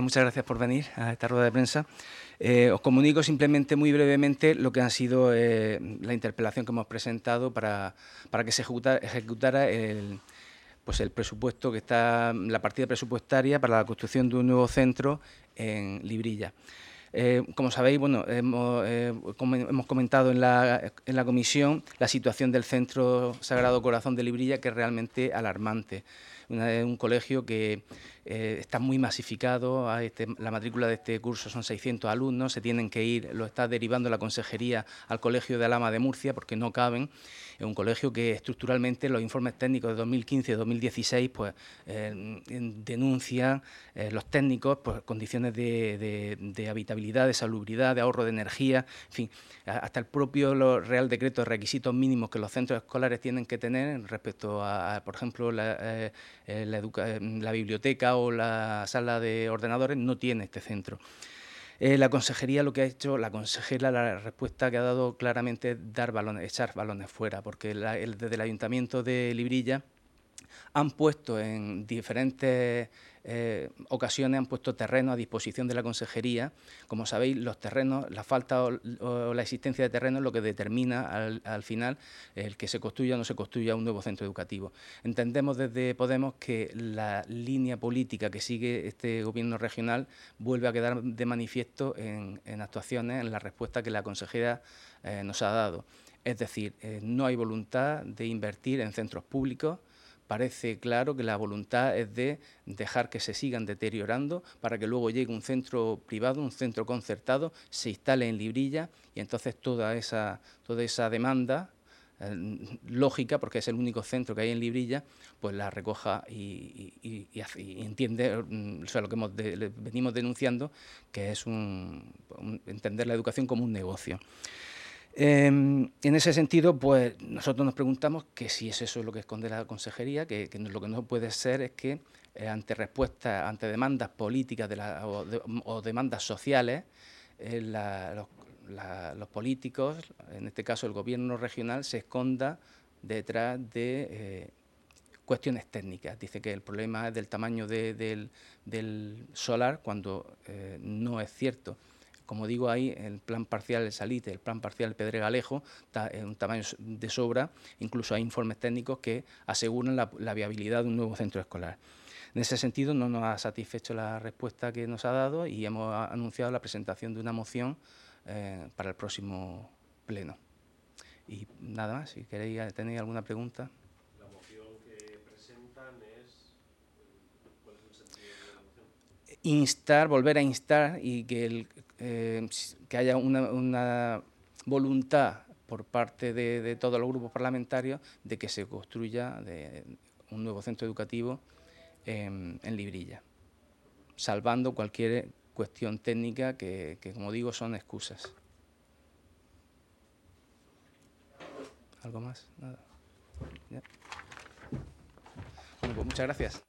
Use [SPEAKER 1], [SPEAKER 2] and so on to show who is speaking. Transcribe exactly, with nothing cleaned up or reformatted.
[SPEAKER 1] muchas gracias por venir a esta rueda de prensa. Eh, os comunico simplemente muy brevemente lo que ha sido eh, la interpelación que hemos presentado para, para que se ejecuta, ejecutara el, pues el presupuesto que está, la partida presupuestaria para la construcción de un nuevo centro en Librilla. Eh, como sabéis, bueno, hemos, eh, hemos comentado en la, en la comisión la situación del Centro Sagrado Corazón de Librilla, que es realmente alarmante. Una, un colegio que eh, está muy masificado, a este, la matrícula de este curso son seiscientos alumnos, se tienen que ir, lo está derivando la consejería al Colegio de Alhama de Murcia porque no caben. Es un colegio que estructuralmente los informes técnicos de dos mil quince y dos mil dieciséis pues, eh, denuncian eh, los técnicos pues, condiciones de, de, de habitabilidad, de salubridad, de ahorro de energía, en fin, hasta el propio Real Decreto de requisitos mínimos que los centros escolares tienen que tener respecto a, a por ejemplo, la, eh, la, educa la biblioteca o la sala de ordenadores, no tiene este centro. Eh, la consejería lo que ha hecho, la consejera, la respuesta que ha dado claramente es dar balones, echar balones fuera, porque la, el, desde el Ayuntamiento de Librilla han puesto en diferentes eh, ocasiones, han puesto terrenos a disposición de la consejería. Como sabéis, los terrenos, la falta o, o la existencia de terrenos es lo que determina al, al final el que se construya o no se construya un nuevo centro educativo. Entendemos desde Podemos que la línea política que sigue este gobierno regional vuelve a quedar de manifiesto en, en actuaciones, en la respuesta que la consejera eh, nos ha dado. Es decir, eh, no hay voluntad de invertir en centros públicos. Parece claro que la voluntad es de dejar que se sigan deteriorando para que luego llegue un centro privado, un centro concertado, se instale en Librilla y entonces toda esa, toda esa demanda eh, lógica, porque es el único centro que hay en Librilla, pues la recoja y, y, y, y entiende, o sea, lo que hemos de, venimos denunciando, que es un, un, entender la educación como un negocio. Eh, en ese sentido, pues nosotros nos preguntamos que si es eso lo que esconde la consejería, que, que lo que no puede ser es que eh, ante respuestas, ante demandas políticas de la, o, de, o demandas sociales, eh, la, los, la, los políticos, en este caso el gobierno regional, se esconda detrás de eh, cuestiones técnicas. Dice que el problema es del tamaño de, del, del solar, cuando eh, no es cierto. Como digo, ahí el plan parcial del Salite, el plan parcial del Pedregalejo, está en un tamaño de sobra, incluso hay informes técnicos que aseguran la, la viabilidad de un nuevo centro escolar. En ese sentido, no nos ha satisfecho la respuesta que nos ha dado y hemos anunciado la presentación de una moción eh, para el próximo pleno. Y nada más, si queréis, tenéis alguna pregunta.
[SPEAKER 2] La moción que presentan es... ¿Cuál es el sentido de la moción?
[SPEAKER 1] Instar, volver a instar y que, el, eh, que haya una, una voluntad por parte de, de todos los grupos parlamentarios de que se construya de, un nuevo centro educativo en, en Librilla, salvando cualquier cuestión técnica que, que, como digo, son excusas. ¿Algo más? Nada. ¿Ya? Bueno, pues muchas gracias.